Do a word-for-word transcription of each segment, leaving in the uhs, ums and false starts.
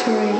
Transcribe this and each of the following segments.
story.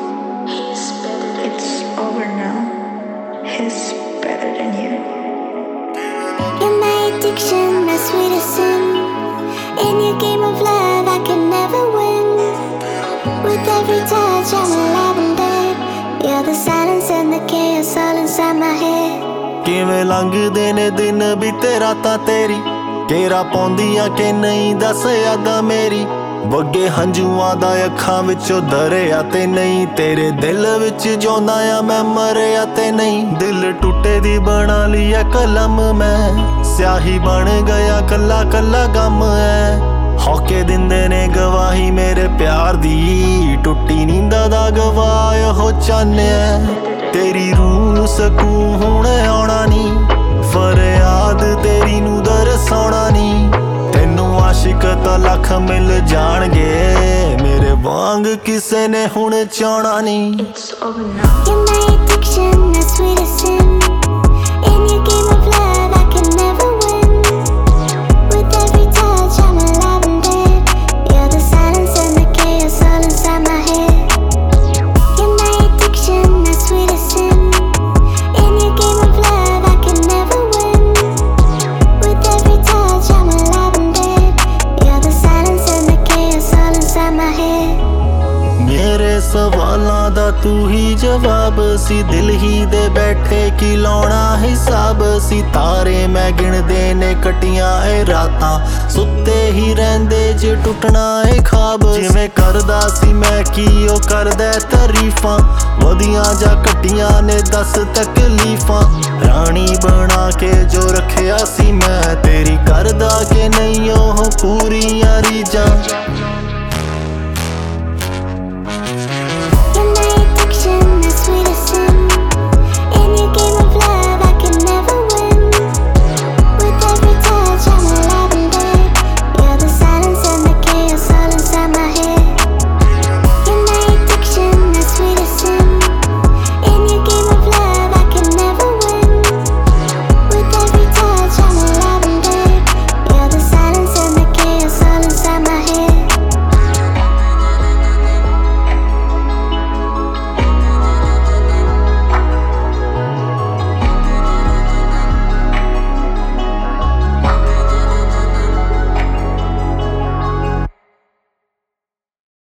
It's over now. He's better than you. You're my addiction, my sweetest sin. In your game of love, I can never win. With every touch, I'm alive and dead. You're the silence and the chaos all inside my head. ਕਿਵੇਂ ਲੰਘਦੇ ਨੇ ਦਿਨ ਬੀਤੇ ਰਾਤਾਂ ਤੇਰੀ, ਘੇਰਾ ਪਾਉਂਦੀਆਂ ਕਿ ਨਹੀਂ ਦੱਸ ਯਾਦਾਂ ਮੇਰੀ। ਵਗੇ ਹੰਝੂਆਂ ਦਾ ਅੱਖਾਂ ਵਿੱਚੋਂ ਦਰਿਆ ਤੇ ਨਹੀਂ, ਤੇਰੇ ਦਿਲ ਵਿੱਚ ਜਿਉਂਦਾ ਆ ਮੈਂ ਮਰਿਆ ਤੇ ਨਹੀਂ। ਦਿਲ ਟੁੱਟੇ ਦੀ ਬਣਾ ਲਈ ਐ ਕਲਮ ਮੈਂ, ਸਿਆਹੀ ਬਣ ਗਿਆ ਕੱਲਾ ਕੱਲਾ ਗਮ ਐ। ਹੌਕੇ ਦਿੰਦੇ ਨੇ ਗਵਾਹੀ ਮੇਰੇ ਪਿਆਰ ਦੀ, ਟੁੱਟੀ ਨੀਂਦਾਂ ਦਾ ਗਵਾਹ ਉਹ ਚਾਨਿਆ। ਤੇਰੀ ਰੂਹ ਸਕੂਨ ਹੁਣ ਆਉਣਾ ਨੀ, ਫਰਿਆਦ ਤੇਰੀ ਨੂੰ ਦਰਸਾਉਣਾ ਨੀ। ਤੈਨੂੰ ਆਸ਼ਿਕ ਤਾਂ ਲੱਖ ਮਿਲ ਜਾਣਗੇ, ਮੇਰੇ ਵਾਂਗ ਕਿਸੇ ਨੇ ਹੁਣ ਚਾਹਣਾ ਨੀ। It's over now. You're my addiction, my sweetest sin. In your game of love, I can never win. With every touch, I'm alive and dead. You're the silence and the chaos all inside my head. You're my addiction, my sweetest sin. In your game of love, I can never win. With every touch, I'm alive and dead. You're the silence and the chaos all inside my head. ਮੇਰੇ ਸਵਾਲਾਂ ਦਾ ਤੂੰ ਹੀ ਜਵਾਬ ਸੀ, ਦਿਲ ਹੀ ਦੇ ਬੈਠੇ ਕੀ ਲਾਉਣਾ ਹਿਸਾਬ ਸੀ। ਤਾਰੇ ਮੈਂ ਗਿਣਦੇ ਨੇ ਕੱਟੀਆਂ ਏ ਰਾਤਾਂ, ਸੁੱਤੇ ਹੀ ਰਹਿੰਦੇ ਜੇ ਟੁੱਟਣਾ ਏ ਖਾਬ। ਜਿਵੇਂ ਕਰਦਾ ਸੀ ਮੈਂ ਕੀ ਉਹ ਕਰਦਾ ਤਾਰੀਫਾਂ, ਵਧੀਆਂ ਜਾਂ ਘਟੀਆਂ ਨੇ ਦੱਸ ਤਕਲੀਫਾਂ। ਰਾਣੀ ਬਣਾ ਕੇ ਜੋ ਰੱਖਿਆ ਸੀ ਮੈਂ, ਤੇਰੀ